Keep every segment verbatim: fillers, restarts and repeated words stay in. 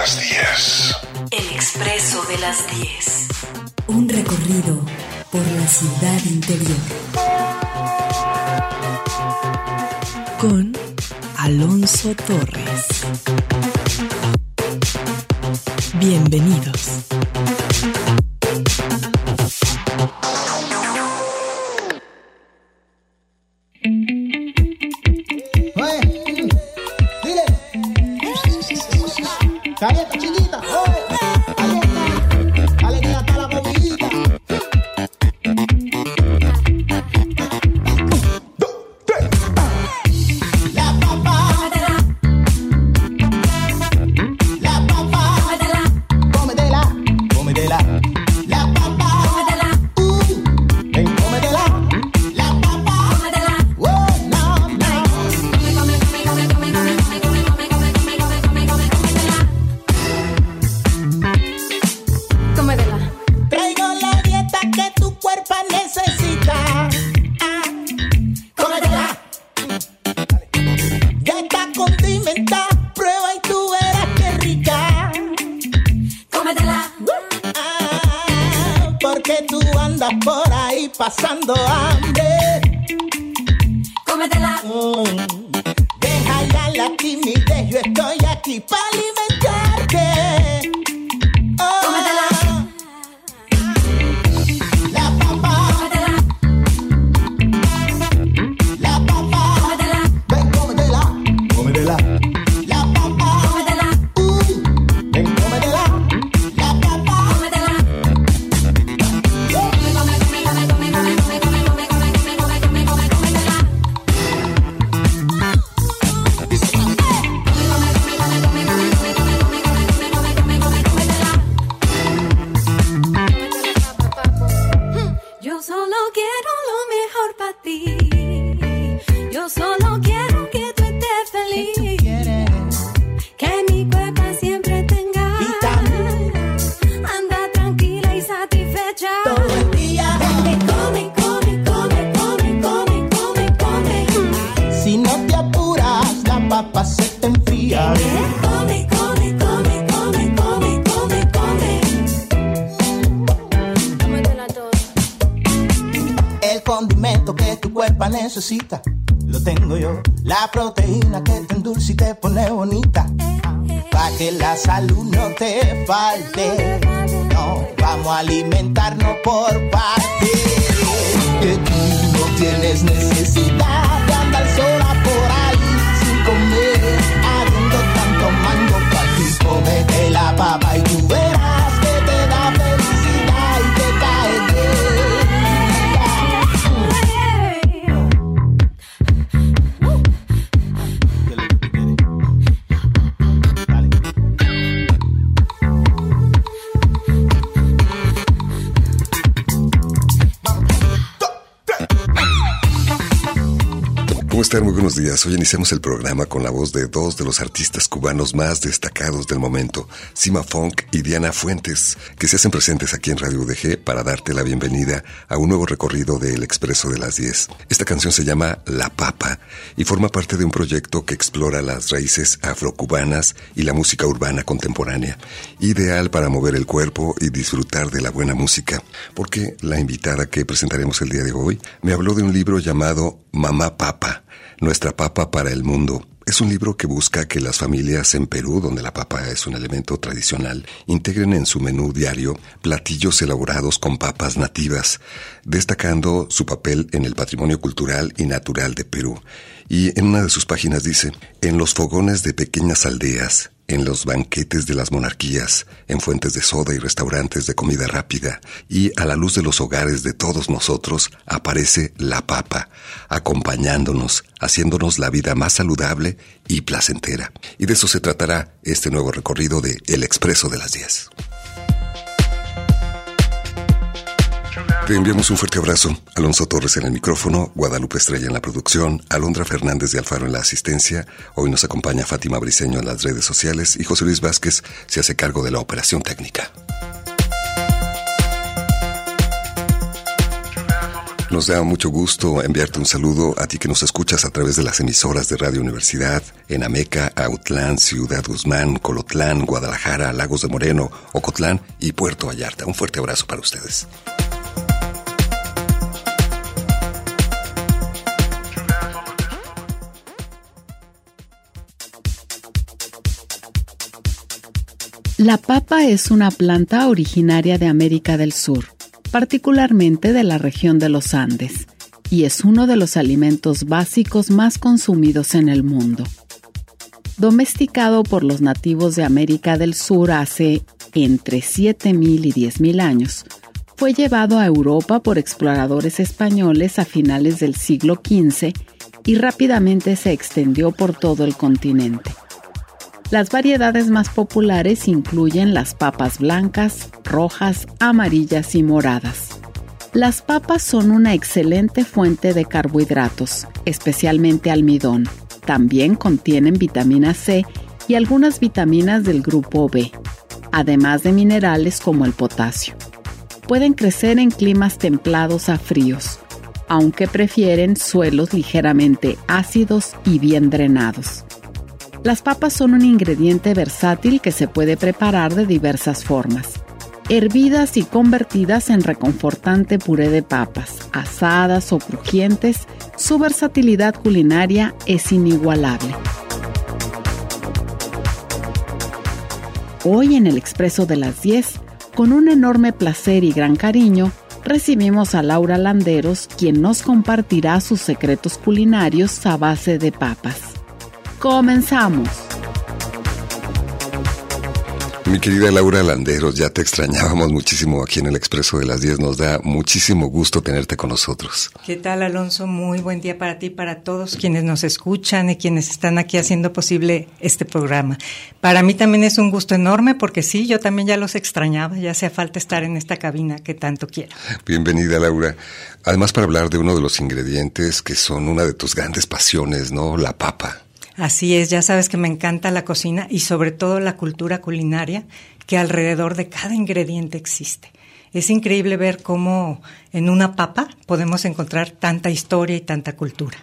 las diez. El Expreso de las diez. Un recorrido por la ciudad interior. Con Alonso Torres. Bienvenidos. Calienta, chiquita, oye, calienta, alegría para la bebida. La papa, la papa, cómetela, cómetela. La papa, uh, ven, cómetela. La papa, oh, no, no. Traigo la dieta que tu cuerpo necesita. Ah, cómetela. Ya está condimentada, prueba y tú verás qué rica. Cómetela. Ah, porque tú andas por ahí pasando hambre. Cómetela. Mm, deja ya la timidez, yo estoy aquí para alimentarte. Oh, cómetela. La papa, la papa, ven, cómetela, cómetela. La papa, uh, ven, cómetela. La papa, Yo solo quiero lo mejor para ti. Yo solo quiero que tú estés feliz. Que mi cuerpo siempre tenga. Anda tranquila y satisfecha. todo el día. Come, come, come, come, come, come, come, come. Si no te apuras, la papa se te enfría. Come, come, come, come, come, come, come. Cómetela toda. El condimento que tu cuerpo necesita, lo tengo yo. La proteína que te endulce y te pone bonita. Pa' que la salud no te falte. No, vamos a alimentarnos por partes. Que tú no tienes necesidad de andar sola por ahí sin comer, habiendo tanto mango pa' ti. Cómete la papa y tú verás que te da felicidad y te cae bien. ¿Cómo están? Muy buenos días. Hoy iniciamos el programa con la voz de dos de los artistas cubanos más destacados del momento, Cima Funk y Diana Fuentes, que se hacen presentes aquí en Radio U D G para darte la bienvenida a un nuevo recorrido del Expreso de las diez. Esta canción se llama La Papa y forma parte de un proyecto que explora las raíces afrocubanas y la música urbana contemporánea, ideal para mover el cuerpo y disfrutar de la buena música, porque la invitada que presentaremos el día de hoy me habló de un libro llamado Mamá Papa, Nuestra Papa para el Mundo. Es un libro que busca que las familias en Perú, donde la papa es un elemento tradicional, integren en su menú diario platillos elaborados con papas nativas, destacando su papel en el patrimonio cultural y natural de Perú. Y en una de sus páginas dice: en los fogones de pequeñas aldeas, en los banquetes de las monarquías, en fuentes de soda y restaurantes de comida rápida, y a la luz de los hogares de todos nosotros, aparece la papa, acompañándonos, haciéndonos la vida más saludable y placentera. Y de eso se tratará este nuevo recorrido de El Expreso de las diez. Te enviamos un fuerte abrazo. Alonso Torres en el micrófono, Guadalupe Estrella en la producción, Alondra Fernández de Alfaro en la asistencia. Hoy nos acompaña Fátima Briceño en las redes sociales y José Luis Vázquez se hace cargo de la operación técnica. Nos da mucho gusto enviarte un saludo a ti que nos escuchas a través de las emisoras de Radio Universidad en Ameca, Autlán, Ciudad Guzmán, Colotlán, Guadalajara, Lagos de Moreno, Ocotlán y Puerto Vallarta. Un fuerte abrazo para ustedes. La papa es una planta originaria de América del Sur, particularmente de la región de los Andes, y es uno de los alimentos básicos más consumidos en el mundo. Domesticado por los nativos de América del Sur hace entre siete mil y diez mil años, fue llevado a Europa por exploradores españoles a finales del siglo quince y rápidamente se extendió por todo el continente. Las variedades más populares incluyen las papas blancas, rojas, amarillas y moradas. Las papas son una excelente fuente de carbohidratos, especialmente almidón. También contienen vitamina C y algunas vitaminas del grupo B, además de minerales como el potasio. Pueden crecer en climas templados a fríos, aunque prefieren suelos ligeramente ácidos y bien drenados. Las papas son un ingrediente versátil que se puede preparar de diversas formas. Hervidas y convertidas en reconfortante puré de papas, asadas o crujientes, su versatilidad culinaria es inigualable. Hoy en el Expreso de las diez, con un enorme placer y gran cariño, recibimos a Laura Landeros, quien nos compartirá sus secretos culinarios a base de papas. ¡Comenzamos! Mi querida Laura Landeros, ya te extrañábamos muchísimo aquí en el Expreso de las diez. Nos da muchísimo gusto tenerte con nosotros. ¿Qué tal, Alonso? Muy buen día para ti y para todos quienes nos escuchan y quienes están aquí haciendo posible este programa. Para mí también es un gusto enorme porque sí, yo también ya los extrañaba, ya hacía falta estar en esta cabina que tanto quiero. Bienvenida, Laura. Además, para hablar de uno de los ingredientes que son una de tus grandes pasiones, ¿no? La papa. Así es, ya sabes que me encanta la cocina y sobre todo la cultura culinaria que alrededor de cada ingrediente existe. Es increíble ver cómo en una papa podemos encontrar tanta historia y tanta cultura.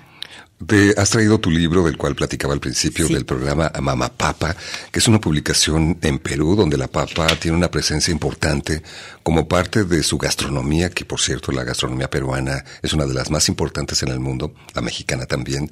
Te has traído tu libro del cual platicaba al principio, sí, del programa Mamá Papa, que es una publicación en Perú donde la papa tiene una presencia importante como parte de su gastronomía, que por cierto la gastronomía peruana es una de las más importantes en el mundo, la mexicana también,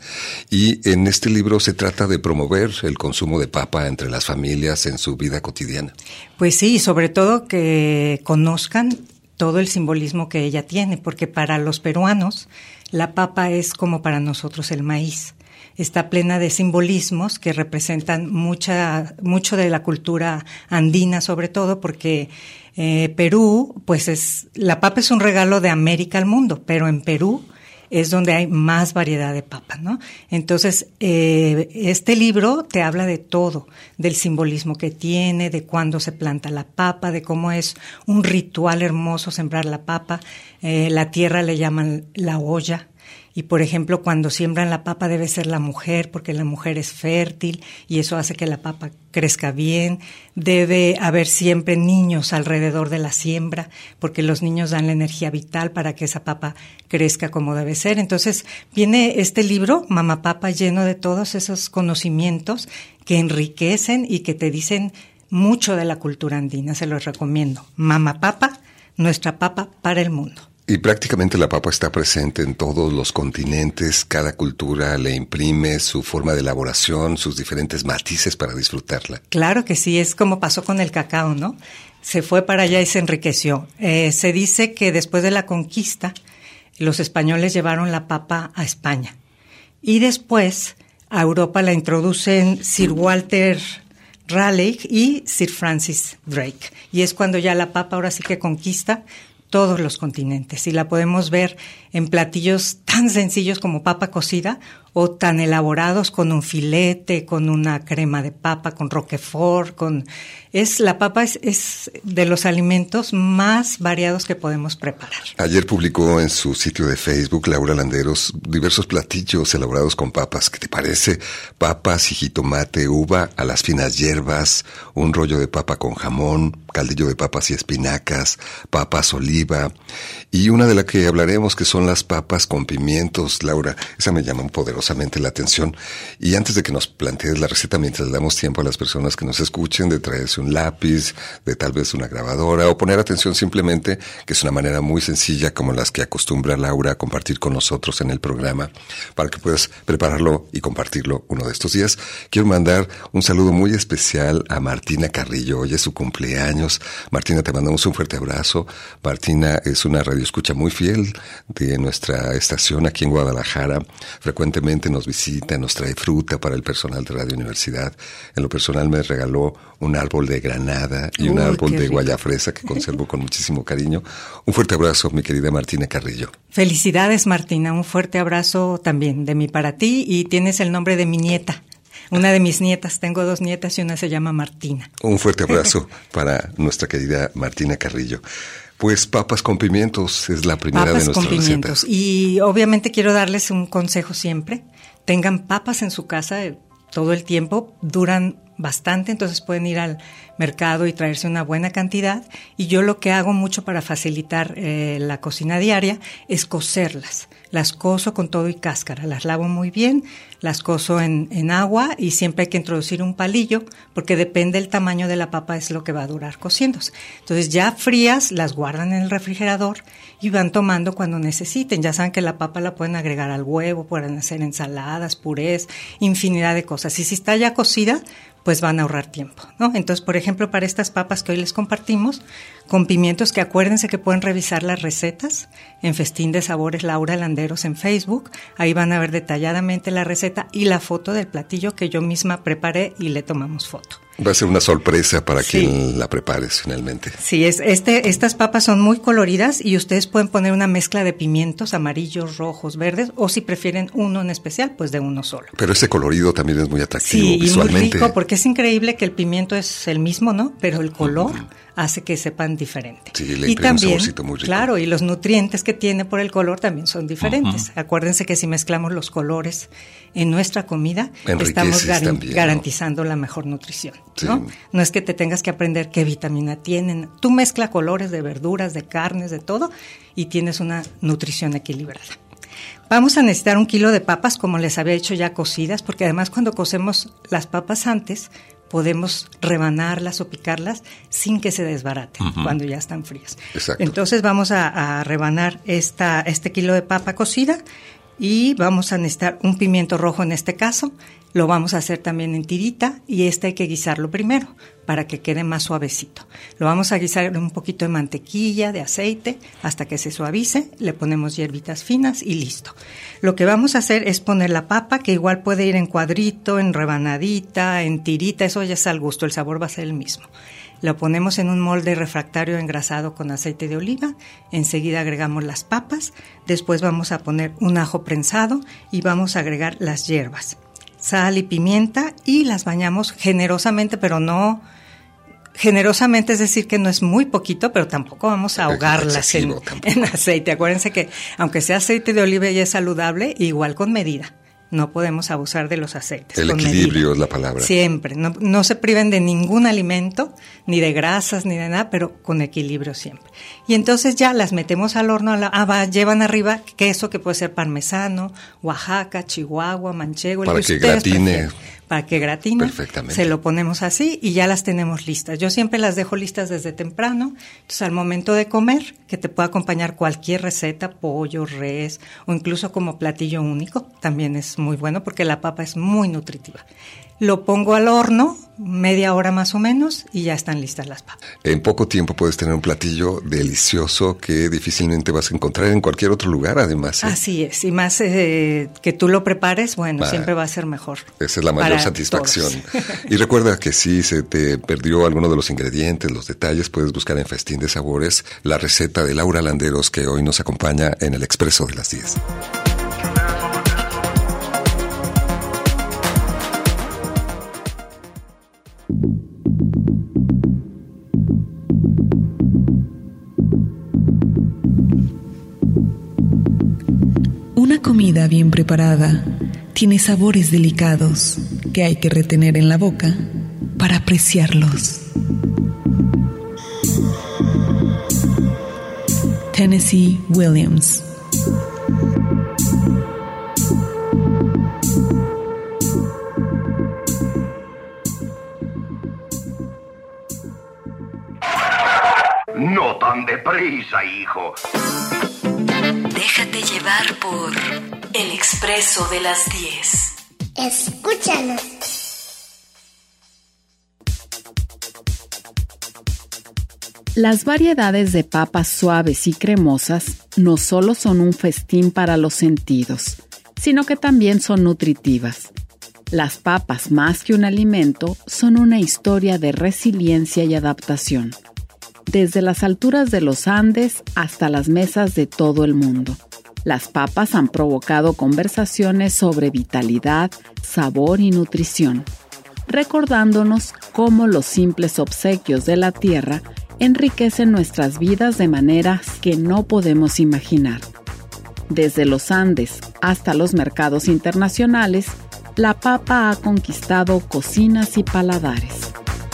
y en este libro se trata de promover el consumo de papa entre las familias en su vida cotidiana. Pues sí, sobre todo que conozcan todo el simbolismo que ella tiene, porque para los peruanos la papa es como para nosotros el maíz. Está plena de simbolismos que representan mucha, mucho de la cultura andina, sobre todo porque eh, Perú, pues es, la papa es un regalo de América al mundo, pero en Perú es donde hay más variedad de papa, ¿no? Entonces, eh, este libro te habla de todo, del simbolismo que tiene, de cuándo se planta la papa, de cómo es un ritual hermoso sembrar la papa. Eh, la tierra le llaman la olla. Y, por ejemplo, cuando siembran la papa debe ser la mujer, porque la mujer es fértil y eso hace que la papa crezca bien. Debe haber siempre niños alrededor de la siembra, porque los niños dan la energía vital para que esa papa crezca como debe ser. Entonces, viene este libro, Mamá Papa, lleno de todos esos conocimientos que enriquecen y que te dicen mucho de la cultura andina. Se los recomiendo. Mamá Papa, nuestra papa para el mundo. Y prácticamente la papa está presente en todos los continentes, cada cultura le imprime su forma de elaboración, sus diferentes matices para disfrutarla. Claro que sí, es como pasó con el cacao, ¿no? Se fue para allá y se enriqueció. Eh, se dice que después de la conquista, los españoles llevaron la papa a España. Y después a Europa la introducen Sir Walter Raleigh y Sir Francis Drake. Y es cuando ya la papa ahora sí que conquista todos los continentes y la podemos ver en platillos tan sencillos como papa cocida o tan elaborados con un filete, con una crema de papa, con roquefort, con es la papa es, es de los alimentos más variados que podemos preparar. Ayer publicó en su sitio de Facebook Laura Landeros diversos platillos elaborados con papas. ¿Qué te parece? Papas y jitomate, uva a las finas hierbas, un rollo de papa con jamón, caldillo de papas y espinacas, papas oliva, y una de la que hablaremos que son las papas con pimientos. Laura, esa me llama poderosamente la atención. Y antes de que nos plantees la receta, mientras le damos tiempo a las personas que nos escuchen de traerse un lápiz, de tal vez una grabadora, o poner atención simplemente, que es una manera muy sencilla como las que acostumbra Laura a compartir con nosotros en el programa, para que puedas prepararlo y compartirlo uno de estos días. Quiero mandar un saludo muy especial a Martina Carrillo. Hoy es su cumpleaños. Martina, te mandamos un fuerte abrazo. Martina es una radioescucha muy fiel de nuestra estación aquí en Guadalajara. Frecuentemente nos visita, nos trae fruta para el personal de Radio Universidad. En lo personal me regaló un árbol de granada y un Uy, árbol de rico. guayafresa que conservo con muchísimo cariño. Un fuerte abrazo, mi querida Martina Carrillo. Felicidades, Martina, un fuerte abrazo también de mí para ti, y tienes el nombre de mi nieta. Una de mis nietas, tengo dos nietas y una se llama Martina. Un fuerte abrazo para nuestra querida Martina Carrillo. Pues papas con pimientos es la primera Papas de nuestras con pimientos. recetas. Y obviamente quiero darles un consejo siempre. Tengan papas en su casa eh, todo el tiempo, duran bastante, entonces pueden ir al mercado y traerse una buena cantidad. Y yo lo que hago mucho para facilitar eh, la cocina diaria es cocerlas. Las cozo con todo y cáscara, las lavo muy bien, las cozo en, en agua, y siempre hay que introducir un palillo porque depende del tamaño de la papa, es lo que va a durar cociéndose. Entonces ya frías, las guardan en el refrigerador y van tomando cuando necesiten. Ya saben que la papa la pueden agregar al huevo, pueden hacer ensaladas, purés, infinidad de cosas. Y si está ya cocida, pues van a ahorrar tiempo, ¿no? Entonces, por ejemplo, para estas papas que hoy les compartimos, con pimientos, que acuérdense que pueden revisar las recetas en Festín de Sabores Laura Landeros en Facebook. Ahí van a ver detalladamente la receta y la foto del platillo que yo misma preparé y le tomamos foto. Va a ser una sorpresa para Sí. quien la prepare finalmente. Sí, es, este, estas papas son muy coloridas y ustedes pueden poner una mezcla de pimientos amarillos, rojos, verdes, o si prefieren uno en especial, pues de uno solo. Pero ese colorido también es muy atractivo Sí, y muy visualmente. rico, porque es increíble que el pimiento es el mismo, ¿no? Pero el color uh-huh. hace que sepan diferente. Sí, le y imprime un también, saborcito muy rico. claro, y los nutrientes que tiene por el color también son diferentes. Uh-huh. Acuérdense que si mezclamos los colores en nuestra comida, estamos gar- también, garantizando ¿no? la mejor nutrición, sí. ¿no? No es que te tengas que aprender qué vitamina tienen. Tú mezcla colores de verduras, de carnes, de todo, y tienes una nutrición equilibrada. Vamos a necesitar un kilo de papas, como les había dicho, ya cocidas, porque además cuando cocemos las papas antes, podemos rebanarlas o picarlas sin que se desbaraten uh-huh. cuando ya están frías. Exacto. Entonces vamos a, a rebanar esta, este kilo de papa cocida, y vamos a necesitar un pimiento rojo en este caso. Lo vamos a hacer también en tirita, y este hay que guisarlo primero para que quede más suavecito. Lo vamos a guisar en un poquito de mantequilla, de aceite, hasta que se suavice. Le ponemos hierbitas finas y listo. Lo que vamos a hacer es poner la papa, que igual puede ir en cuadrito, en rebanadita, en tirita, eso ya es al gusto, el sabor va a ser el mismo. Lo ponemos en un molde refractario engrasado con aceite de oliva, enseguida agregamos las papas, después vamos a poner un ajo prensado y vamos a agregar las hierbas, sal y pimienta, y las bañamos generosamente, pero no generosamente, es decir que no es muy poquito, pero tampoco vamos a ahogarlas en, en aceite. Acuérdense que aunque sea aceite de oliva y es saludable, igual con medida. No podemos abusar de los aceites. El equilibrio medida. Es la palabra. Siempre. No, no se priven de ningún alimento, ni de grasas, ni de nada, pero con equilibrio siempre. Y entonces ya las metemos al horno. A la, ah, va, llevan arriba queso que puede ser parmesano, Oaxaca, Chihuahua, manchego. Para el que, que gratine. Prefieren. Para que gratine. Perfectamente. Se lo ponemos así y ya las tenemos listas. Yo siempre las dejo listas desde temprano. Entonces, al momento de comer, que te pueda acompañar cualquier receta, pollo, res, o incluso como platillo único, también es muy bueno porque la papa es muy nutritiva. Lo pongo al horno, media hora más o menos, y ya están listas las papas. En poco tiempo puedes tener un platillo delicioso que difícilmente vas a encontrar en cualquier otro lugar, además. ¿eh? Así es, y más eh, que tú lo prepares, bueno, ah, siempre va a ser mejor. Esa es la mayor satisfacción. Y recuerda que si se te perdió alguno de los ingredientes, los detalles, puedes buscar en Festín de Sabores la receta de Laura Landeros, que hoy nos acompaña en el Expreso de las diez. Una comida bien preparada tiene sabores delicados que hay que retener en la boca para apreciarlos. Tennessee Williams. No tan deprisa, hijo. Déjate llevar por El Expreso de las diez. Escúchanos. Las variedades de papas suaves y cremosas no solo son un festín para los sentidos, sino que también son nutritivas. Las papas, más que un alimento, son una historia de resiliencia y adaptación. Desde las alturas de los Andes hasta las mesas de todo el mundo. Las papas han provocado conversaciones sobre vitalidad, sabor y nutrición, recordándonos cómo los simples obsequios de la tierra enriquecen nuestras vidas de maneras que no podemos imaginar. Desde los Andes hasta los mercados internacionales, la papa ha conquistado cocinas y paladares.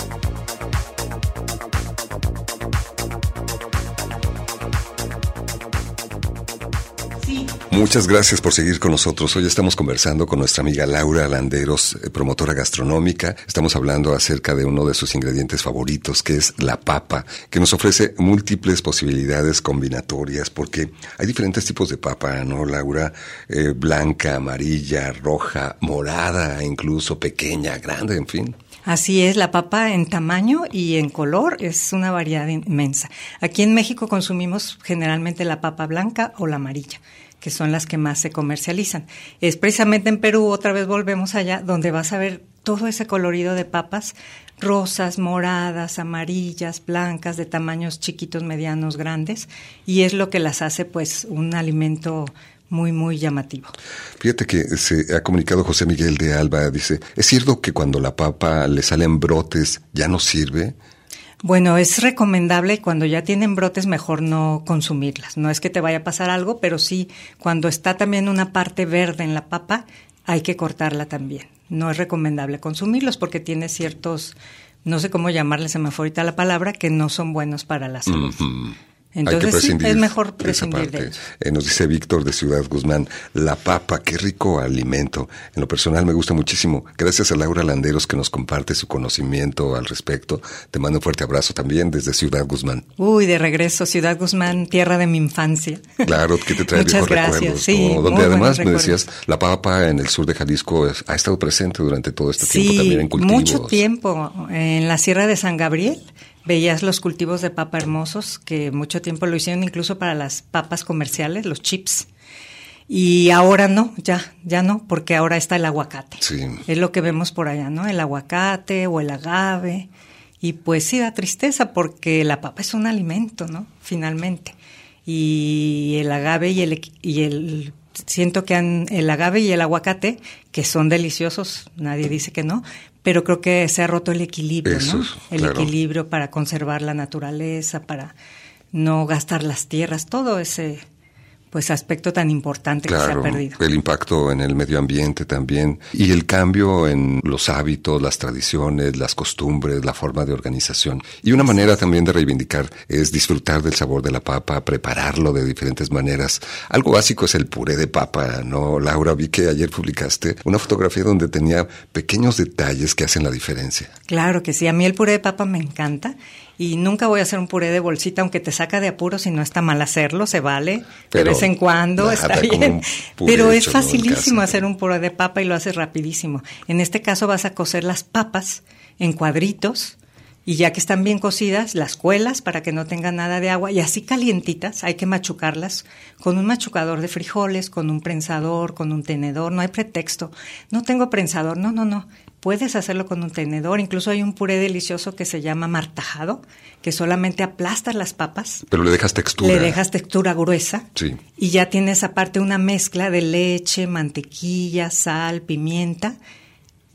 Muchas gracias por seguir con nosotros. Hoy estamos conversando con nuestra amiga Laura Landeros, promotora gastronómica. Estamos hablando acerca de uno de sus ingredientes favoritos, que es la papa, que nos ofrece múltiples posibilidades combinatorias, porque hay diferentes tipos de papa, ¿no, Laura? Eh, blanca, amarilla, roja, morada, incluso pequeña, grande, en fin. Así es, la papa en tamaño y en color es una variedad inmensa. Aquí en México consumimos generalmente la papa blanca o la amarilla, que son las que más se comercializan. Es precisamente en Perú, otra vez volvemos allá, donde vas a ver todo ese colorido de papas, rosas, moradas, amarillas, blancas, de tamaños chiquitos, medianos, grandes, y es lo que las hace pues un alimento muy, muy llamativo. Fíjate que se ha comunicado José Miguel de Alba, dice, ¿es cierto que cuando la papa le salen brotes ya no sirve? Bueno, es recomendable cuando ya tienen brotes mejor no consumirlas. No es que te vaya a pasar algo, pero sí cuando está también una parte verde en la papa, hay que cortarla también. No es recomendable consumirlos porque tiene ciertos, no sé cómo llamarles, se me fue ahorita la palabra, que no son buenos para la salud. Mm-hmm. Entonces sí, es mejor prescindir de ellos. Eh, nos dice Víctor de Ciudad Guzmán, la papa, qué rico alimento. En lo personal me gusta muchísimo. Gracias a Laura Landeros que nos comparte su conocimiento al respecto. Te mando un fuerte abrazo también desde Ciudad Guzmán. Uy, de regreso, Ciudad Guzmán, tierra de mi infancia. Claro, que te trae viejos recuerdos. Sí, ¿no? Donde además me decías, la papa en el sur de Jalisco es, ha estado presente durante todo este sí, tiempo también en cultivos. Mucho tiempo. En la Sierra de San Gabriel veías los cultivos de papa hermosos, que mucho tiempo lo hicieron incluso para las papas comerciales, los chips. Y ahora no, ya, ya no, porque ahora está el aguacate. Sí. Es lo que vemos por allá, ¿no? El aguacate o el agave. Y pues sí da tristeza porque la papa es un alimento, ¿no? Finalmente. Y el agave y el, y el siento que han, el agave y el aguacate, que son deliciosos, nadie dice que no, pero creo que se ha roto el equilibrio, Eso, ¿no? El claro. equilibrio para conservar la naturaleza, para no gastar las tierras, todo ese pues aspecto tan importante claro, que se ha perdido. El impacto en el medio ambiente también y el cambio en los hábitos, las tradiciones, las costumbres, la forma de organización. Y una manera también de reivindicar es disfrutar del sabor de la papa, prepararlo de diferentes maneras. Algo básico es el puré de papa, ¿no? Laura, vi que ayer publicaste una fotografía donde tenía pequeños detalles que hacen la diferencia. Claro que sí, a mí el puré de papa me encanta. Y nunca voy a hacer un puré de bolsita, aunque te saca de apuros y no está mal hacerlo, se vale, pero de vez en cuando está bien. Pero es facilísimo hacer un puré de papa y lo haces rapidísimo. En este caso vas a cocer las papas en cuadritos y ya que están bien cocidas, las cuelas para que no tengan nada de agua y así calientitas hay que machucarlas con un machucador de frijoles, con un prensador, con un tenedor, no hay pretexto. No tengo prensador, no, no, no. Puedes hacerlo con un tenedor, incluso hay un puré delicioso que se llama martajado, que solamente aplastas las papas. Pero le dejas textura. Le dejas textura gruesa. Sí. Y ya tienes aparte una mezcla de leche, mantequilla, sal, pimienta,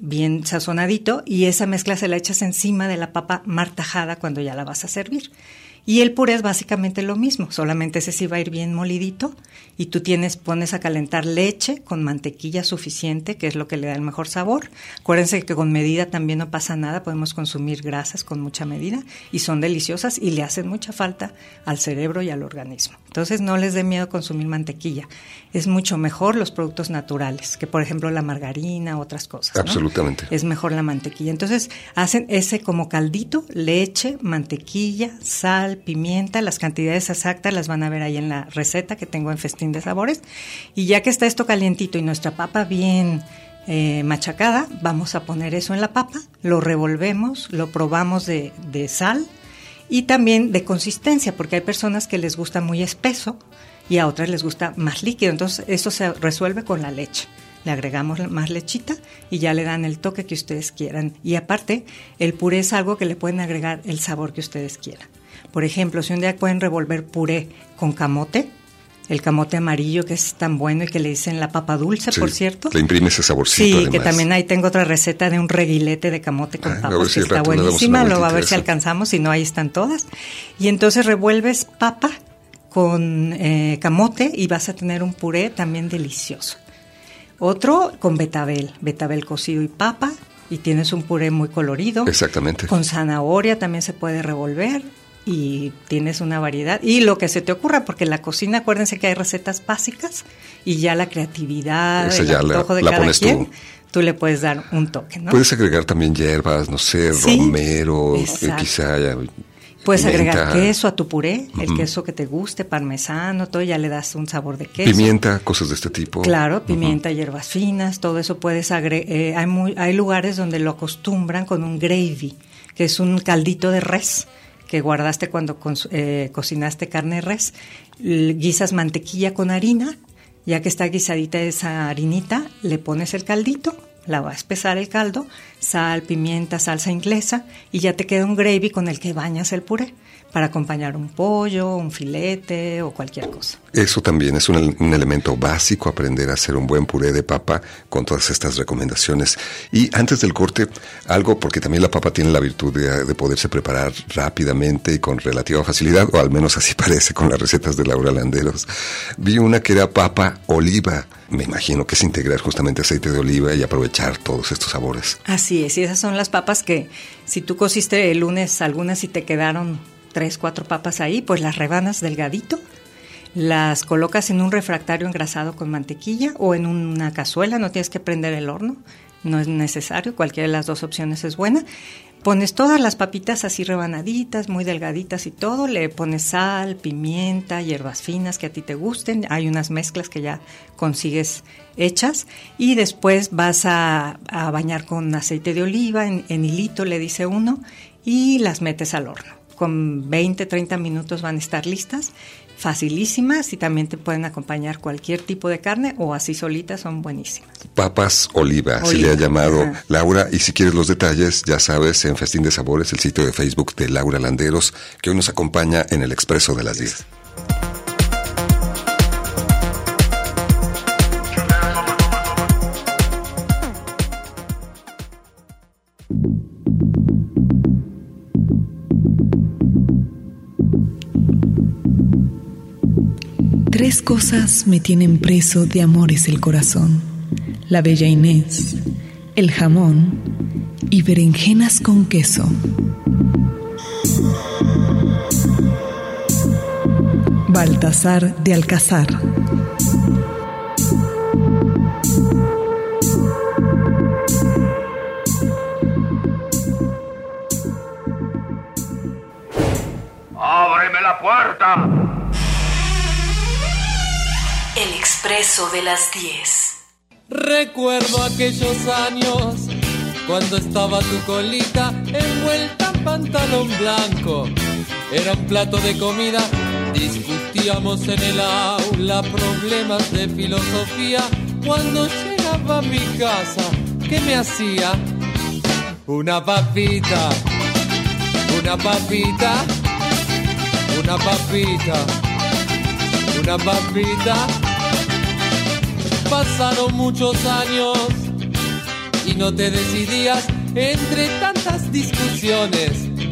bien sazonadito, y esa mezcla se la echas encima de la papa martajada cuando ya la vas a servir. Y el puré es básicamente lo mismo, solamente ese sí va a ir bien molidito, y tú tienes, pones a calentar leche con mantequilla suficiente, que es lo que le da el mejor sabor. Acuérdense que con medida también no pasa nada, podemos consumir grasas con mucha medida, y son deliciosas y le hacen mucha falta al cerebro y al organismo. Entonces no les dé miedo consumir mantequilla. Es mucho mejor los productos naturales, que por ejemplo la margarina, otras cosas, ¿no? Absolutamente. Es mejor la mantequilla. Entonces hacen ese como caldito, leche, mantequilla, sal, pimienta, las cantidades exactas las van a ver ahí en la receta que tengo en Festín de Sabores. Y ya que está esto calientito y nuestra papa bien eh, machacada, vamos a poner eso en la papa, lo revolvemos, lo probamos de, de sal y también de consistencia, porque hay personas que les gusta muy espeso y a otras les gusta más líquido. Entonces eso se resuelve con la leche. Le agregamos más lechita y ya le dan el toque que ustedes quieran. Y aparte, el puré es algo que le pueden agregar el sabor que ustedes quieran. Por ejemplo, si un día pueden revolver puré con camote, el camote amarillo que es tan bueno y que le dicen la papa dulce, sí, por cierto. Le imprime ese saborcito. Sí, además. Que también ahí tengo otra receta de un reguilete de camote con ah, papas si que está buenísima. Luego a ver si alcanzamos, si no, ahí están todas. Y entonces revuelves papa con eh, camote y vas a tener un puré también delicioso. Otro con betabel, betabel cocido y papa, y tienes un puré muy colorido. Exactamente. Con zanahoria también se puede revolver y tienes una variedad. Y lo que se te ocurra, porque en la cocina, acuérdense que hay recetas básicas y ya la creatividad, esa el ya antojo la, de la cada pones quien, tú. tú le puedes dar un toque, ¿no? Puedes agregar también hierbas, no sé, sí, romero, eh, quizá... Ya, puedes pimienta. agregar queso a tu puré, el uh-huh. queso que te guste, parmesano, todo, ya le das un sabor de queso. Pimienta, cosas de este tipo. Claro, pimienta, uh-huh. hierbas finas, todo eso puedes agregar. Eh, hay, muy, hay lugares donde lo acostumbran con un gravy, que es un caldito de res que guardaste cuando cons- eh, cocinaste carne de res. Guisas mantequilla con harina, ya que está guisadita esa harinita, le pones el caldito, la va a espesar el caldo, sal, pimienta, salsa inglesa, y ya te queda un gravy con el que bañas el puré para acompañar un pollo, un filete o cualquier cosa. Eso también es un, un elemento básico, aprender a hacer un buen puré de papa con todas estas recomendaciones. Y antes del corte, algo, porque también la papa tiene la virtud de, de poderse preparar rápidamente y con relativa facilidad, o al menos así parece con las recetas de Laura Landeros. Vi una que era papa oliva. Me imagino que es integrar justamente aceite de oliva y aprovechar todos estos sabores. Así es, y esas son las papas que si tú cociste el lunes algunas y te quedaron tres, cuatro papas ahí, pues las rebanas delgadito, las colocas en un refractario engrasado con mantequilla o en una cazuela, no tienes que prender el horno, no es necesario, cualquiera de las dos opciones es buena. Pones todas las papitas así rebanaditas, muy delgaditas y todo, le pones sal, pimienta, hierbas finas que a ti te gusten, hay unas mezclas que ya consigues hechas y después vas a, a bañar con aceite de oliva, en, en hilito le dice uno, y las metes al horno. Con veinte, treinta minutos van a estar listas, facilísimas, y también te pueden acompañar cualquier tipo de carne o así solitas, son buenísimas. Papas oliva, oliva. Se le ha llamado. Ajá. Laura, y si quieres los detalles, ya sabes, en Festín de Sabores, el sitio de Facebook de Laura Landeros, que hoy nos acompaña en el Expreso de las diez. Tres cosas me tienen preso de amores el corazón: la bella Inés, el jamón y berenjenas con queso. Baltasar de Alcázar. ¡Ábreme la puerta! El Expreso de las diez. Recuerdo aquellos años cuando estaba tu colita envuelta en pantalón blanco. Era un plato de comida, discutíamos en el aula problemas de filosofía. Cuando llegaba a mi casa, ¿qué me hacía? Una papita, una papita, una papita, una papita. Pasaron muchos años y no te decidías entre tantas discusiones.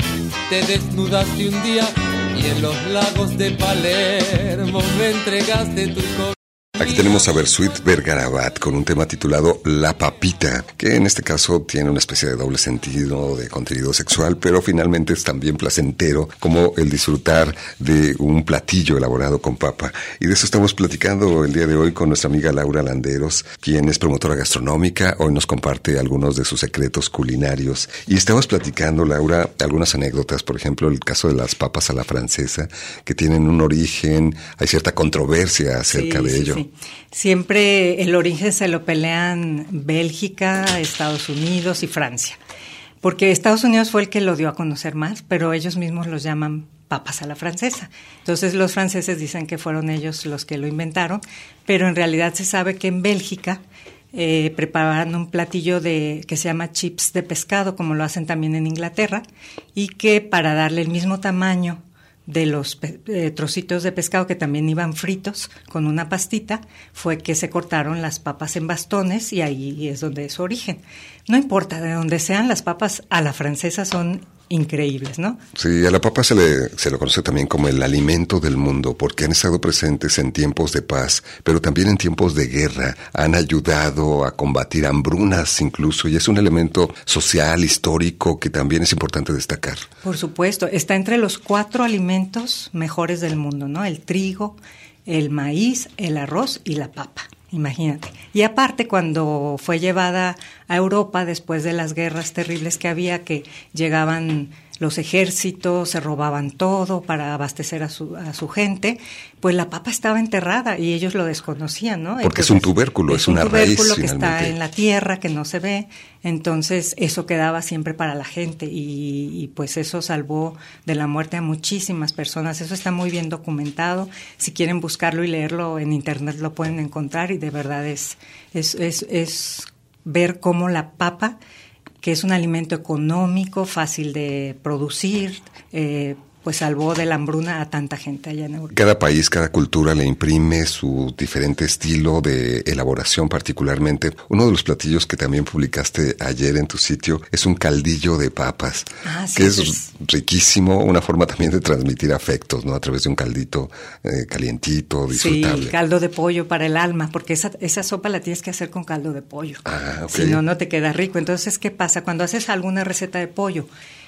Te desnudaste un día y en los lagos de Palermo me entregaste tu corazón. Aquí tenemos a Bersuit Vergarabat con un tema titulado La Papita, que en este caso tiene una especie de doble sentido de contenido sexual, pero finalmente es también placentero como el disfrutar de un platillo elaborado con papa. Y de eso estamos platicando el día de hoy con nuestra amiga Laura Landeros, quien es promotora gastronómica. Hoy nos comparte algunos de sus secretos culinarios. Y estamos platicando, Laura, algunas anécdotas, por ejemplo, el caso de las papas a la francesa, que tienen un origen, hay cierta controversia acerca sí, de sí, ello. Sí. Siempre el origen se lo pelean Bélgica, Estados Unidos y Francia, porque Estados Unidos fue el que lo dio a conocer más, pero ellos mismos los llaman papas a la francesa. Entonces los franceses dicen que fueron ellos los que lo inventaron, pero en realidad se sabe que en Bélgica eh, preparaban un platillo de que se llama chips de pescado, como lo hacen también en Inglaterra, y que para darle el mismo tamaño de los eh, trocitos de pescado que también iban fritos con una pastita, fue que se cortaron las papas en bastones y ahí es donde es su origen. No importa de dónde sean, las papas a la francesa son increíbles, ¿no? Sí, a la papa se le se lo conoce también como el alimento del mundo, porque han estado presentes en tiempos de paz, pero también en tiempos de guerra. Han ayudado a combatir hambrunas incluso, y es un elemento social, histórico, que también es importante destacar. Por supuesto, está entre los cuatro alimentos mejores del mundo, ¿no? El trigo, el maíz, el arroz y la papa. Imagínate. Y aparte, cuando fue llevada a Europa, después de las guerras terribles que había, que llegaban los ejércitos, se robaban todo para abastecer a su, a su gente, pues la papa estaba enterrada y ellos lo desconocían, ¿no? Porque entonces, es un tubérculo, es, es una raíz. Es un tubérculo que finalmente está en la tierra, que no se ve, entonces eso quedaba siempre para la gente y, y pues eso salvó de la muerte a muchísimas personas. Eso está muy bien documentado. Si quieren buscarlo y leerlo en internet lo pueden encontrar y de verdad es, es, es, es ver cómo la papa, que es un alimento económico, fácil de producir, eh, pues salvó de la hambruna a tanta gente allá en Europa. Cada país, cada cultura le imprime su diferente estilo de elaboración particularmente. Uno de los platillos que también publicaste ayer en tu sitio es un caldillo de papas, ah, sí, que es, es riquísimo, una forma también de transmitir afectos, ¿no? A través de un caldito eh, calientito, disfrutable. Sí, caldo de pollo para el alma, porque esa, esa sopa la tienes que hacer con caldo de pollo. Ah, okay. Si no, no te queda rico. Entonces, ¿qué pasa? Cuando haces alguna receta de pollo,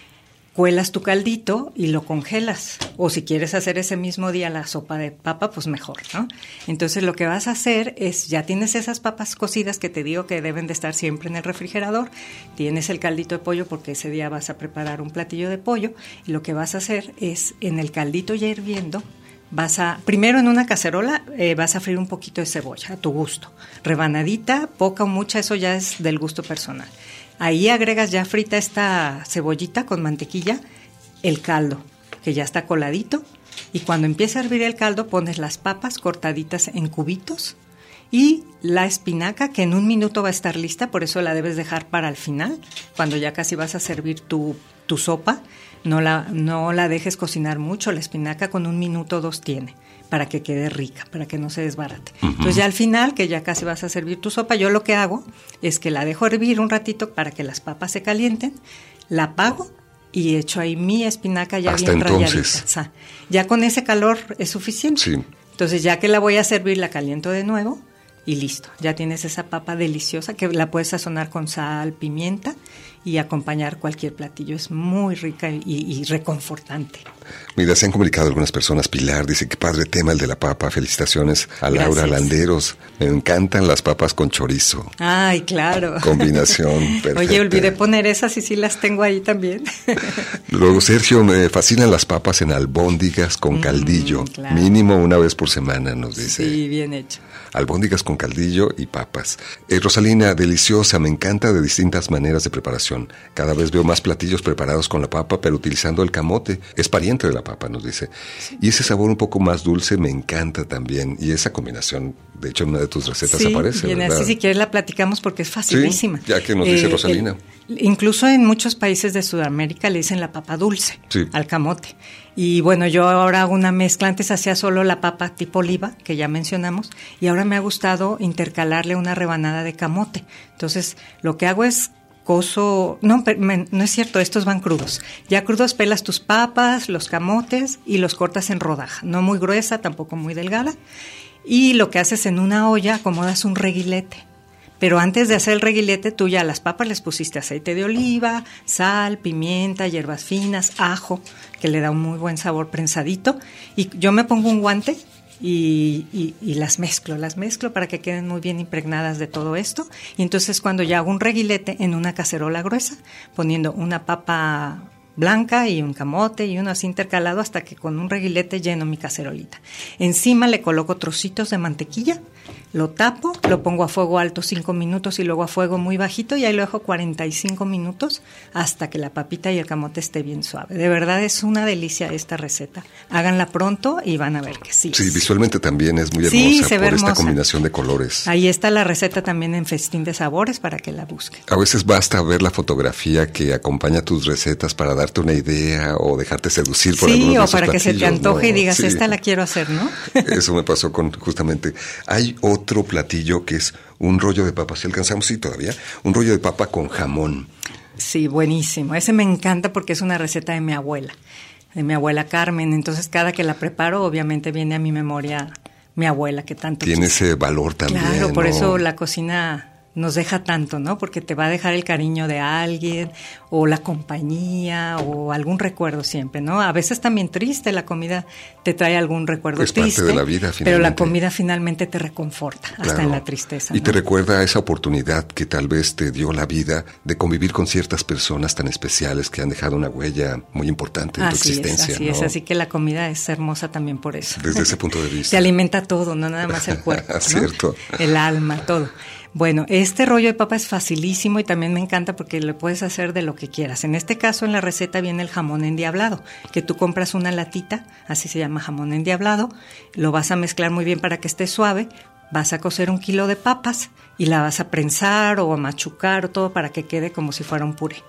cuelas tu caldito y lo congelas. O si quieres hacer ese mismo día la sopa de papa, pues mejor, ¿no? Entonces lo que vas a hacer es, ya tienes esas papas cocidas que te digo que deben de estar siempre en el refrigerador, tienes el caldito de pollo porque ese día vas a preparar un platillo de pollo y lo que vas a hacer es, en el caldito ya hirviendo, vas a, primero en una cacerola eh, vas a freír un poquito de cebolla a tu gusto, rebanadita, poca o mucha, eso ya es del gusto personal. Ahí agregas ya frita esta cebollita con mantequilla, el caldo, que ya está coladito, y cuando empieza a hervir el caldo pones las papas cortaditas en cubitos y la espinaca, que en un minuto va a estar lista, por eso la debes dejar para el final, cuando ya casi vas a servir tu, tu sopa, no la, no la dejes cocinar mucho, la espinaca con un minuto o dos tiene, para que quede rica, para que no se desbarate. Uh-huh. Entonces ya al final, que ya casi vas a servir tu sopa, yo lo que hago es que la dejo hervir un ratito para que las papas se calienten, la apago y echo ahí mi espinaca ya hasta bien entonces ralladita. O sea, ya con ese calor es suficiente. Sí. Entonces ya que la voy a servir, la caliento de nuevo y listo. Ya tienes esa papa deliciosa que la puedes sazonar con sal, pimienta y acompañar cualquier platillo. Es muy rica y, y reconfortante. Mira, se han comunicado algunas personas. Pilar dice que padre tema el de la papa. Felicitaciones a Laura Gracias. Landeros. Me encantan las papas con chorizo. Ay, claro. Combinación perfecta. Oye, olvidé poner esas y sí las tengo ahí también. Luego, Sergio, me fascinan las papas en albóndigas con mm, caldillo. Claro. Mínimo una vez por semana, nos dice. Sí, bien hecho. Albóndigas con caldillo y papas. Eh, Rosalina, deliciosa. Me encanta de distintas maneras de preparación combinación. Cada vez veo más platillos preparados con la papa, pero utilizando el camote. Es pariente de la papa, nos dice. Sí. Y ese sabor un poco más dulce me encanta también. Y esa combinación, de hecho, en una de tus recetas sí, aparece, bien, ¿verdad? así si quieres la platicamos porque es facilísima. Sí, ya que nos dice eh, Rosalina. Eh, incluso en muchos países de Sudamérica le dicen la papa dulce sí. al camote. Y bueno, yo ahora hago una mezcla. Antes hacía solo la papa tipo oliva, que ya mencionamos, y ahora me ha gustado intercalarle una rebanada de camote. Entonces, lo que hago es coso... No, no es cierto, estos van crudos. Ya crudos pelas tus papas, los camotes y los cortas en rodaja. No muy gruesa, tampoco muy delgada. Y lo que haces en una olla, acomodas un reguilete. Pero antes de hacer el reguilete, tú ya a las papas les pusiste aceite de oliva, sal, pimienta, hierbas finas, ajo, que le da un muy buen sabor prensadito. Y yo me pongo un guante y, y, y las mezclo, las mezclo para que queden muy bien impregnadas de todo esto. Y entonces cuando ya hago un reguilete en una cacerola gruesa, poniendo una papa blanca y un camote y uno así intercalado hasta que con un reguilete lleno mi cacerolita. Encima le coloco trocitos de mantequilla, lo tapo, lo pongo a fuego alto cinco minutos y luego a fuego muy bajito y ahí lo dejo cuarenta y cinco minutos hasta que la papita y el camote esté bien suave. De verdad es una delicia esta receta. Háganla pronto y van a ver que sí. Sí, visualmente también es muy hermosa sí, se ve por hermosa. Esta combinación de colores. Ahí está la receta también en Festín de Sabores para que la busquen. A veces basta ver la fotografía que acompaña tus recetas para darte una idea o dejarte seducir por sí, algunos de o esos para que se te antoje, ¿no? Y digas, sí. esta la quiero hacer, ¿no? Eso me pasó con justamente. Hay otro platillo que es un rollo de papa, si alcanzamos, sí, todavía, un rollo de papa con jamón. Sí, buenísimo. Ese me encanta porque es una receta de mi abuela, de mi abuela Carmen. Entonces, cada que la preparo, obviamente viene a mi memoria mi abuela que tanto tiene quise. Ese valor también. Claro, por ¿no? eso la cocina nos deja tanto, ¿no? Porque te va a dejar el cariño de alguien o la compañía o algún recuerdo siempre, ¿no? A veces también triste, la comida te trae algún recuerdo es triste. Parte de la vida, finalmente. Pero la comida finalmente te reconforta, claro. hasta en la tristeza. Y ¿no? te recuerda esa oportunidad que tal vez te dio la vida de convivir con ciertas personas tan especiales que han dejado una huella muy importante en así tu existencia. Es, así ¿no? es, así que la comida es hermosa también por eso. Desde ese punto de vista. Te alimenta todo, no nada más el cuerpo, ¿no? Cierto. El alma, todo. Bueno, este rollo de papa es facilísimo y también me encanta porque lo puedes hacer de lo que quieras. En este caso, en la receta viene el jamón endiablado, que tú compras una latita, así se llama jamón endiablado, lo vas a mezclar muy bien para que esté suave, vas a cocer un kilo de papas y la vas a prensar o a machucar o todo para que quede como si fuera un puré.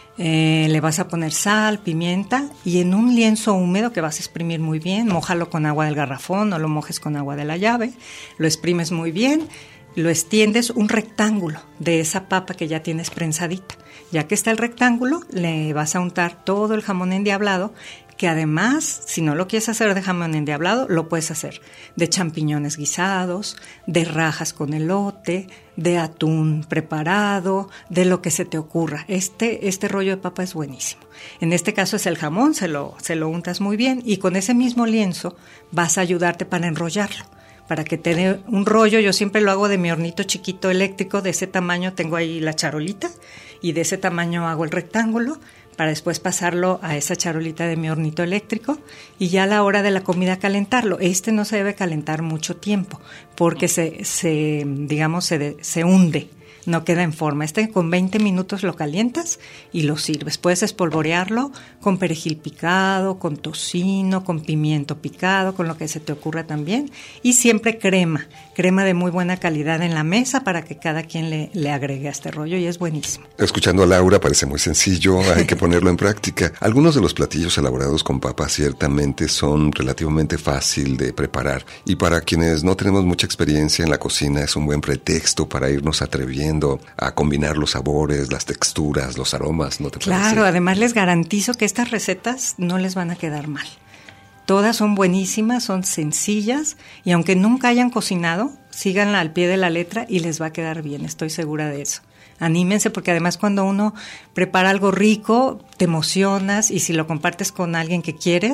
Eh, le vas a poner sal, pimienta y en un lienzo húmedo que vas a exprimir muy bien, mójalo con agua del garrafón, no lo mojes con agua de la llave, lo exprimes muy bien, lo extiendes un rectángulo de esa papa que ya tienes prensadita. Ya que está el rectángulo, le vas a untar todo el jamón endiablado, que además, si no lo quieres hacer de jamón endiablado, lo puedes hacer de champiñones guisados, de rajas con elote, de atún preparado, de lo que se te ocurra. Este, este rollo de papa es buenísimo. En este caso es el jamón, se lo, se lo untas muy bien y con ese mismo lienzo vas a ayudarte para enrollarlo. Para que te dé un rollo, yo siempre lo hago de mi hornito chiquito eléctrico, de ese tamaño tengo ahí la charolita y de ese tamaño hago el rectángulo para después pasarlo a esa charolita de mi hornito eléctrico y ya a la hora de la comida calentarlo. Este no se debe calentar mucho tiempo porque se, se digamos, se, de, se hunde. No queda en forma. Este con veinte minutos lo calientas y lo sirves. Puedes espolvorearlo con perejil picado, con tocino, con pimiento picado, con lo que se te ocurra también. Y siempre crema, crema de muy buena calidad en la mesa para que cada quien le, le agregue a este rollo y es buenísimo. Escuchando a Laura parece muy sencillo, hay que ponerlo en práctica. Algunos de los platillos elaborados con papa ciertamente son relativamente fácil de preparar y para quienes no tenemos mucha experiencia en la cocina es un buen pretexto para irnos atreviendo a combinar los sabores, las texturas, los aromas, ¿no te parece? Claro, además les garantizo que estas recetas no les van a quedar mal. Todas son buenísimas, son sencillas y aunque nunca hayan cocinado, síganla al pie de la letra y les va a quedar bien, estoy segura de eso. Anímense porque además cuando uno prepara algo rico, te emocionas y si lo compartes con alguien que quieres,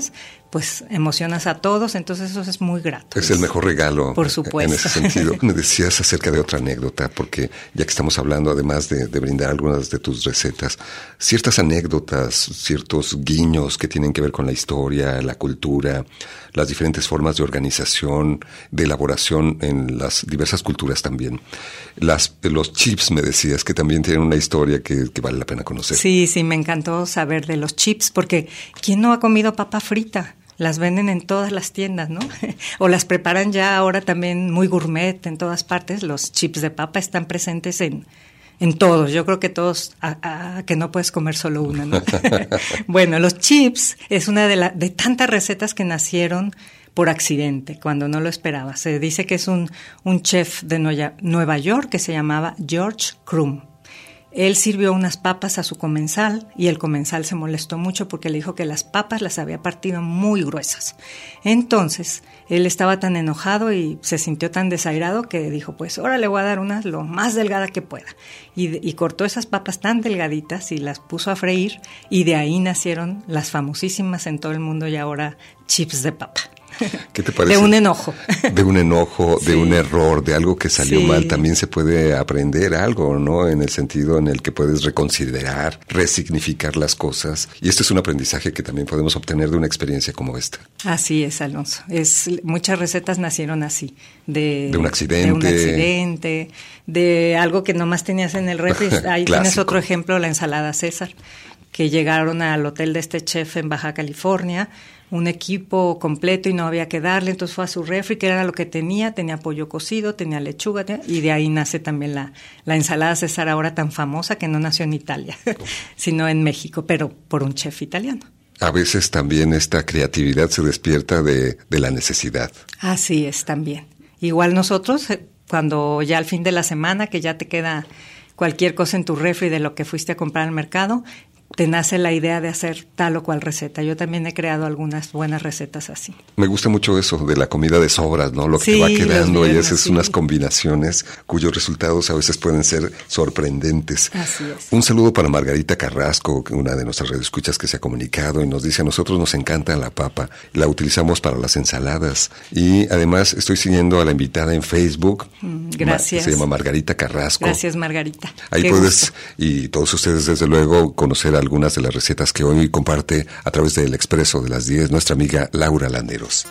pues emocionas a todos, entonces eso es muy grato. Es el mejor regalo. Por supuesto. En ese sentido. Me decías acerca de otra anécdota, porque ya que estamos hablando, además de, de brindar algunas de tus recetas, ciertas anécdotas, ciertos guiños que tienen que ver con la historia, la cultura, las diferentes formas de organización, de elaboración en las diversas culturas también. Las, los chips, me decías, que también tienen una historia que, que vale la pena conocer. Sí, sí, me encantó saber de los chips, porque ¿quién no ha comido papa frita? Las venden en todas las tiendas, ¿no? O las preparan ya ahora también muy gourmet en todas partes. Los chips de papa están presentes en, en todos. Yo creo que todos, a, a, que no puedes comer solo una, ¿no? Bueno, los chips es una de, la, de tantas recetas que nacieron por accidente, cuando no lo esperaba. Se dice que es un, un chef de Nueva York que se llamaba George Crumb. Él sirvió unas papas a su comensal y el comensal se molestó mucho porque le dijo que las papas las había partido muy gruesas. Entonces, él estaba tan enojado y se sintió tan desairado que dijo, pues ahora le voy a dar una lo más delgada que pueda. Y, y cortó esas papas tan delgaditas y las puso a freír, y de ahí nacieron las famosísimas en todo el mundo y ahora chips de papa. ¿Qué te parece? De un enojo. De un enojo, de sí. un error, de algo que salió sí. mal. También se puede aprender algo, ¿no? En el sentido en el que puedes reconsiderar, resignificar las cosas. Y esto es un aprendizaje que también podemos obtener de una experiencia como esta. Así es, Alonso. Es, muchas recetas nacieron así. De, de un accidente. De un accidente, de algo que nomás tenías en el refri. Ahí tienes otro ejemplo, la ensalada César, que llegaron al hotel de este chef en Baja California, un equipo completo y no había que darle, entonces fue a su refri, que era lo que tenía, tenía pollo cocido, tenía lechuga, y de ahí nace también la, la ensalada César, ahora tan famosa, que no nació en Italia, sino en México, pero por un chef italiano. A veces también esta creatividad se despierta de, de la necesidad. Así es, también. Igual nosotros, cuando ya al fin de la semana, que ya te queda cualquier cosa en tu refri de lo que fuiste a comprar al mercado, te nace la idea de hacer tal o cual receta. Yo también he creado algunas buenas recetas así. Me gusta mucho eso de la comida de sobras, ¿no? Lo que sí, te va quedando y haces sí. unas combinaciones cuyos resultados a veces pueden ser sorprendentes. Así es. Un saludo para Margarita Carrasco, una de nuestras radioescuchas que se ha comunicado y nos dice: a nosotros nos encanta la papa, la utilizamos para las ensaladas. Y además estoy siguiendo a la invitada en Facebook. Mm, gracias. Se llama Margarita Carrasco. Gracias, Margarita. Ahí Qué puedes, gusto. Y todos ustedes desde luego, conocer algunas de las recetas que hoy comparte a través del Expreso de las diez nuestra amiga Laura Landeros.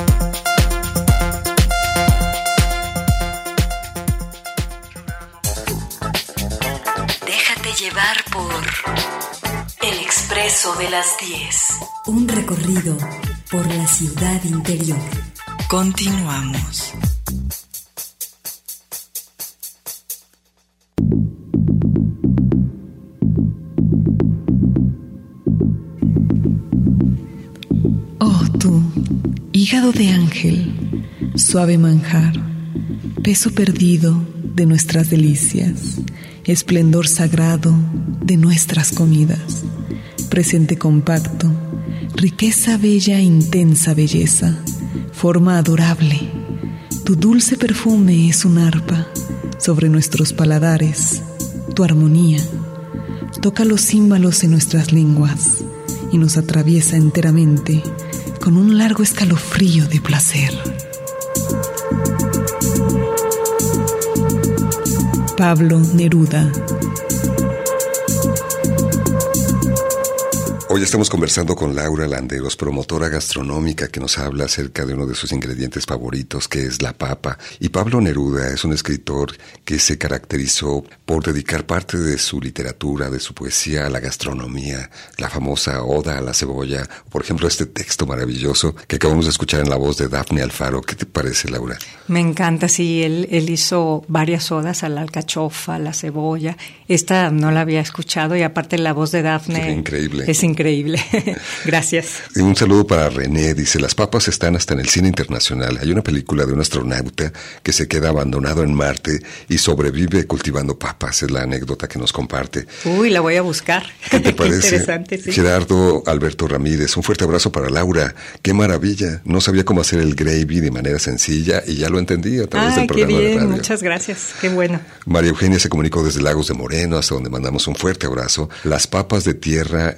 Déjate llevar por el Expreso de las diez. Un recorrido por la ciudad interior. Continuamos. Hígado de ángel, suave manjar, peso perdido de nuestras delicias, esplendor sagrado de nuestras comidas, presente compacto, riqueza bella, intensa belleza, forma adorable. Tu dulce perfume es un arpa sobre nuestros paladares, tu armonía toca los címbalos en nuestras lenguas y nos atraviesa enteramente con un largo escalofrío de placer. Pablo Neruda. Hoy estamos conversando con Laura Landeros, promotora gastronómica, que nos habla acerca de uno de sus ingredientes favoritos, que es la papa. Y Pablo Neruda es un escritor que se caracterizó por dedicar parte de su literatura, de su poesía, a la gastronomía, la famosa Oda a la cebolla. Por ejemplo, este texto maravilloso que acabamos de escuchar en la voz de Dafne Alfaro. ¿Qué te parece, Laura? Me encanta, sí. Él, él hizo varias odas a la alcachofa, a la cebolla. Esta no la había escuchado y aparte la voz de Dafne. Es increíble. Es increíble. Gracias. Y un saludo para René. Dice: las papas están hasta en el cine internacional. Hay una película de un astronauta que se queda abandonado en Marte y sobrevive cultivando papas. Es la anécdota que nos comparte. Uy, la voy a buscar. ¿Qué te parece? Qué interesante, sí. Gerardo Alberto Ramírez, un fuerte abrazo para Laura. Qué maravilla. No sabía cómo hacer el gravy de manera sencilla y ya lo entendí a través Ay, del programa qué bien, de radio. Muchas gracias. Qué bueno. María Eugenia se comunicó desde Lagos de Moreno, hasta donde mandamos un fuerte abrazo. Las papas de tierra en la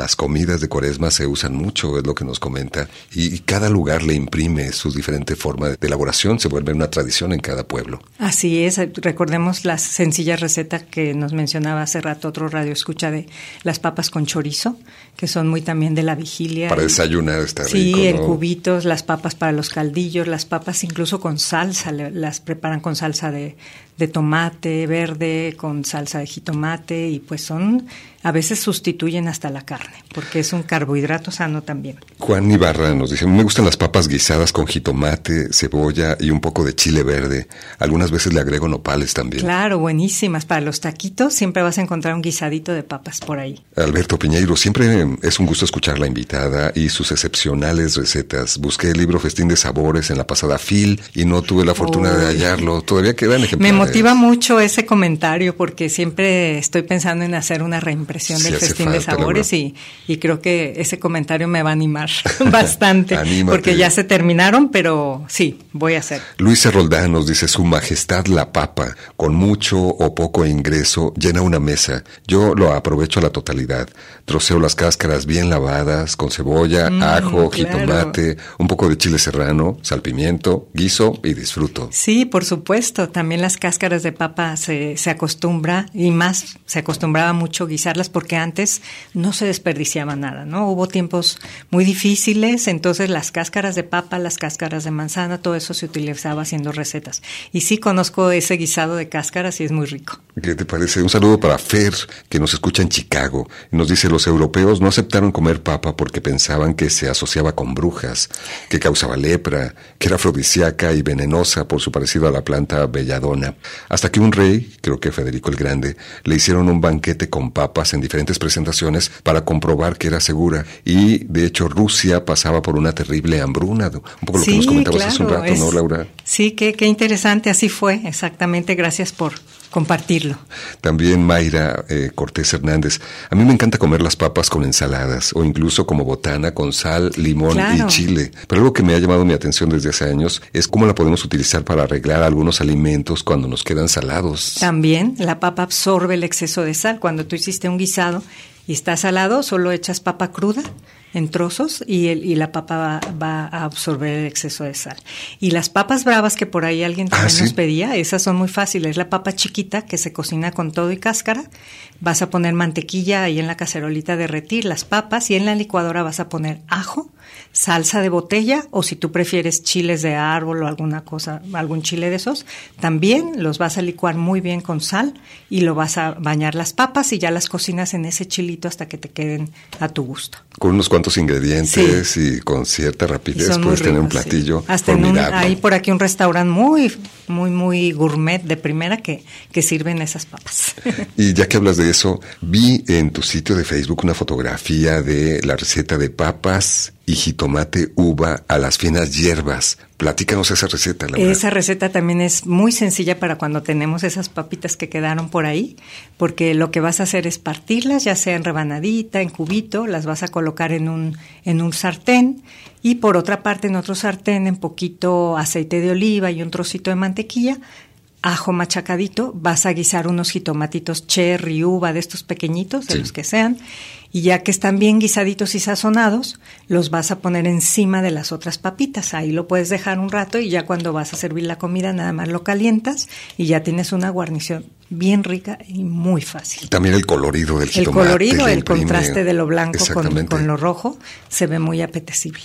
las comidas de Cuaresma se usan mucho, es lo que nos comenta, y cada lugar le imprime su diferente forma de elaboración, se vuelve una tradición en cada pueblo. Así es, recordemos la sencilla receta que nos mencionaba hace rato otro radio escucha de las papas con chorizo, que son muy también de la vigilia. Para desayunar está sí, rico, ¿no? Sí, en cubitos, las papas para los caldillos, las papas incluso con salsa, las preparan con salsa de, de tomate verde, con salsa de jitomate, y pues son, a veces sustituyen hasta la carne, porque es un carbohidrato sano también. Juan Ibarra nos dice, me gustan las papas guisadas con jitomate, cebolla y un poco de chile verde. Algunas veces le agrego nopales también. Claro, buenísimas. Para los taquitos siempre vas a encontrar un guisadito de papas por ahí. Alberto Piñeiro, siempre es un gusto escuchar la invitada y sus excepcionales recetas. Busqué el libro Festín de Sabores en la pasada fil y no tuve la fortuna oh. de hallarlo. Todavía quedan ejemplares. Me motiva mucho ese comentario porque siempre estoy pensando en hacer una reimpresión sí, del Festín falta, de Sabores y, y creo que ese comentario me va a animar bastante. Porque ya se terminaron, pero sí, voy a hacer. Luisa Roldán nos dice, Su Majestad la papa, con mucho o poco ingreso, llena una mesa. Yo lo aprovecho a la totalidad. Troceo las cáscaras bien lavadas, con cebolla, mm, ajo, claro. jitomate, un poco de chile serrano, salpimiento, guiso y disfruto. Sí, por supuesto. También las cáscaras de papa se, se acostumbra, y más se acostumbraba mucho guisarlas porque antes no se desperdiciaba nada, ¿no? Hubo tiempos muy difíciles, entonces las cáscaras de papa, las cáscaras de manzana, todo eso se utilizaba haciendo recetas. Y sí conozco ese guisado de cáscaras y es muy rico. ¿Qué te parece? Un saludo para Fer, que nos escucha en Chicago. Nos dice, los europeos no aceptaron comer papa porque pensaban que se asociaba con brujas, que causaba lepra, que era afrodisíaca y venenosa por su parecido a la planta belladona. Hasta que un rey, creo que Federico el Grande, le hicieron un banquete con papas en diferentes presentaciones para comprobar que era segura. Y, de hecho, Rusia pasaba por una terrible hambruna. Un poco lo sí, que nos comentabas claro, hace un rato, es, ¿no, Laura? Sí, qué, qué interesante. Así fue, exactamente. Gracias por compartirlo. También Mayra eh, Cortés Hernández. A mí me encanta comer las papas con ensaladas o incluso como botana con sal, limón claro. y chile. Pero algo que me ha llamado mi atención desde hace años es cómo la podemos utilizar para arreglar algunos alimentos cuando nos quedan salados. También la papa absorbe el exceso de sal. Cuando tú hiciste un guisado y está salado, solo echas papa cruda en trozos y, el, y la papa va, va a absorber el exceso de sal. Y las papas bravas que por ahí alguien también ah, ¿sí? nos pedía, esas son muy fáciles. La papa chiquita que se cocina con todo y cáscara, vas a poner mantequilla ahí en la cacerolita a derretir las papas y en la licuadora vas a poner ajo, salsa de botella o si tú prefieres chiles de árbol o alguna cosa, algún chile de esos, también los vas a licuar muy bien con sal y lo vas a bañar las papas y ya las cocinas en ese chilito hasta que te queden a tu gusto. Con unos cuantos ingredientes sí. y con cierta rapidez puedes ricos, tener un platillo sí. Hasta formidable. En un, hay por aquí un restaurante muy, muy, muy gourmet de primera que, que sirven esas papas. Y ya que hablas de eso, vi en tu sitio de Facebook una fotografía de la receta de papas y jitomate uva a las finas hierbas. Platícanos esa receta, Laura. Esa receta también es muy sencilla para cuando tenemos esas papitas que quedaron por ahí, porque lo que vas a hacer es partirlas, ya sea en rebanadita, en cubito, las vas a colocar en un, en un sartén y por otra parte en otro sartén en poquito aceite de oliva y un trocito de mantequilla, ajo machacadito, vas a guisar unos jitomatitos cherry, uva, de estos pequeñitos, de sí. los que sean, y ya que están bien guisaditos y sazonados, los vas a poner encima de las otras papitas. Ahí lo puedes dejar un rato y ya cuando vas a servir la comida nada más lo calientas y ya tienes una guarnición bien rica y muy fácil. También el colorido del jitomate. El colorido, el contraste de lo blanco con, con lo rojo, se ve muy apetecible.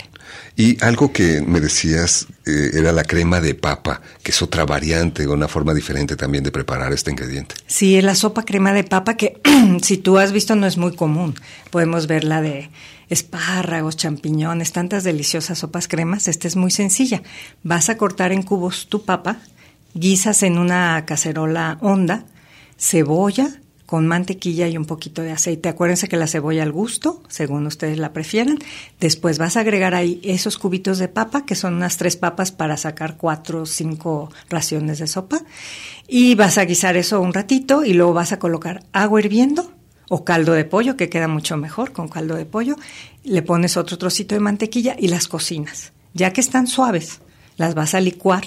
Y algo que me decías eh, era la crema de papa, que es otra variante, una forma diferente también de preparar este ingrediente. Sí, es la sopa crema de papa que si tú has visto no es muy común. Podemos ver la de espárragos, champiñones, tantas deliciosas sopas cremas. Esta es muy sencilla. Vas a cortar en cubos tu papa, guisas en una cacerola honda, cebolla con mantequilla y un poquito de aceite. Acuérdense que la cebolla al gusto, según ustedes la prefieran. Después vas a agregar ahí esos cubitos de papa, que son unas tres papas para sacar cuatro o cinco raciones de sopa. Y vas a guisar eso un ratito y luego vas a colocar agua hirviendo o caldo de pollo, que queda mucho mejor con caldo de pollo. Le pones otro trocito de mantequilla y las cocinas. Ya que están suaves, las vas a licuar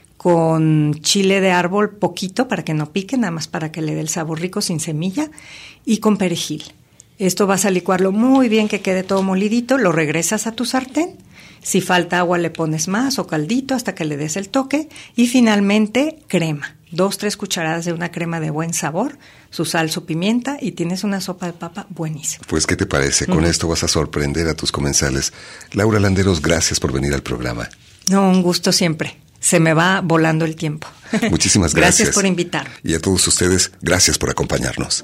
con chile de árbol poquito para que no pique, nada más para que le dé el sabor rico sin semilla, y con perejil. Esto vas a licuarlo muy bien, que quede todo molidito, lo regresas a tu sartén. Si falta agua le pones más o caldito hasta que le des el toque. Y finalmente crema, dos, tres cucharadas de una crema de buen sabor, su sal, su pimienta y tienes una sopa de papa buenísima. Pues, ¿qué te parece? Con mm. esto vas a sorprender a tus comensales. Laura Landeros, gracias por venir al programa. No, un gusto siempre. Se me va volando el tiempo. Muchísimas gracias. Gracias por invitarme. Y a todos ustedes, gracias por acompañarnos.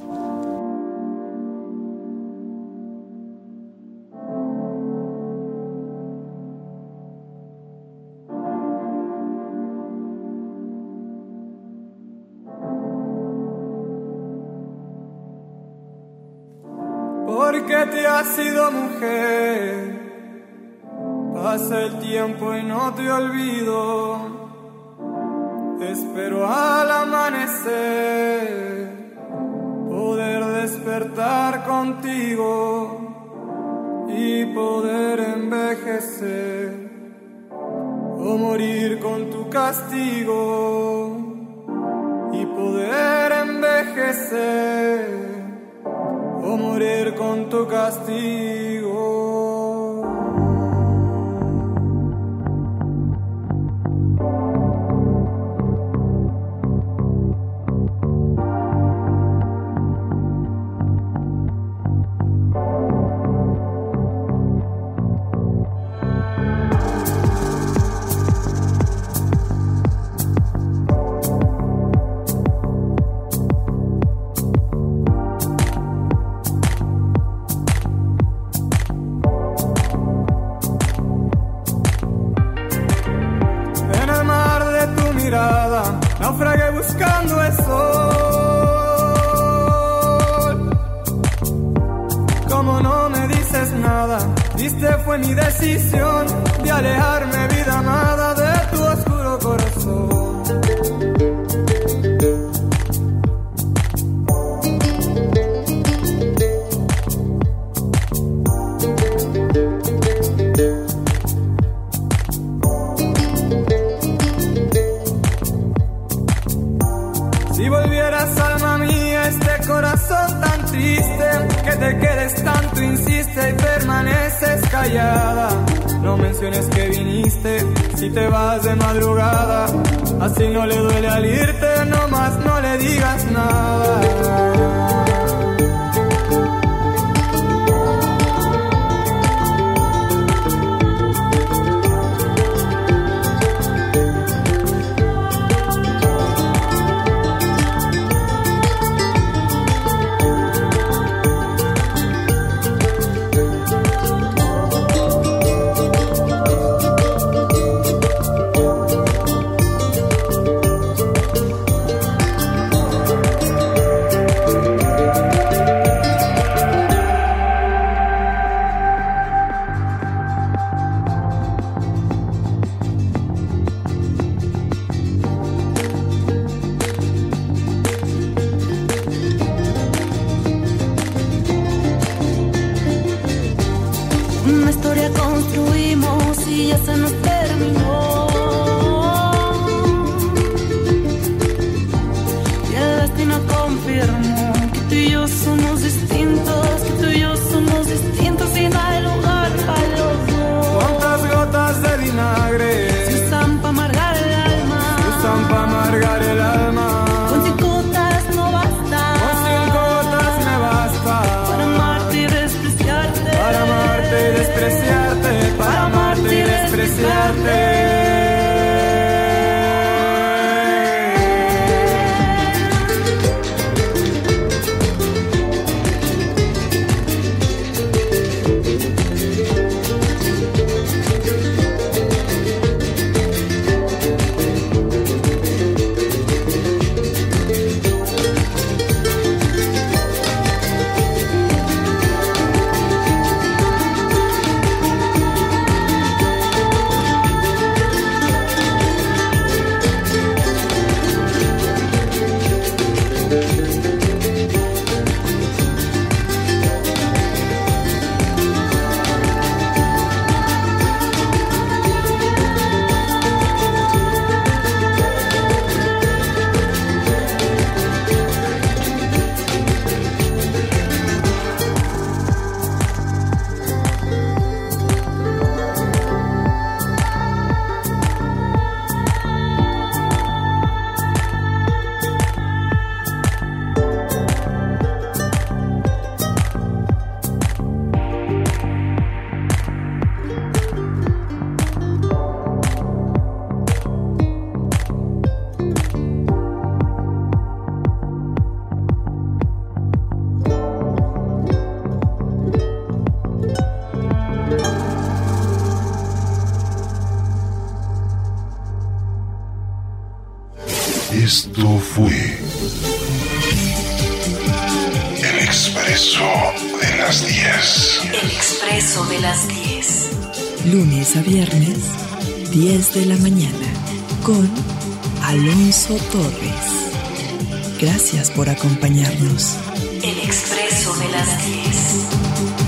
Porque te has sido mujer, pasa el tiempo y no te olvido. Te espero al amanecer, poder despertar contigo y poder envejecer o morir con tu castigo y poder envejecer o morir con tu castigo. Naufragué buscando el sol. Como no me dices nada, viste fue mi decisión de alejarme, vida amada, de tu oscuro corazón. Corazón tan triste, que te quedes tanto, insiste y permaneces callada. No menciones que viniste, si te vas de madrugada. Así no le duele al irte, no más no le digas nada. Esto fue El Expreso de las diez. El Expreso de las diez. Lunes a viernes, diez de la mañana, con Alonso Torres. Gracias por acompañarnos. El Expreso de las diez.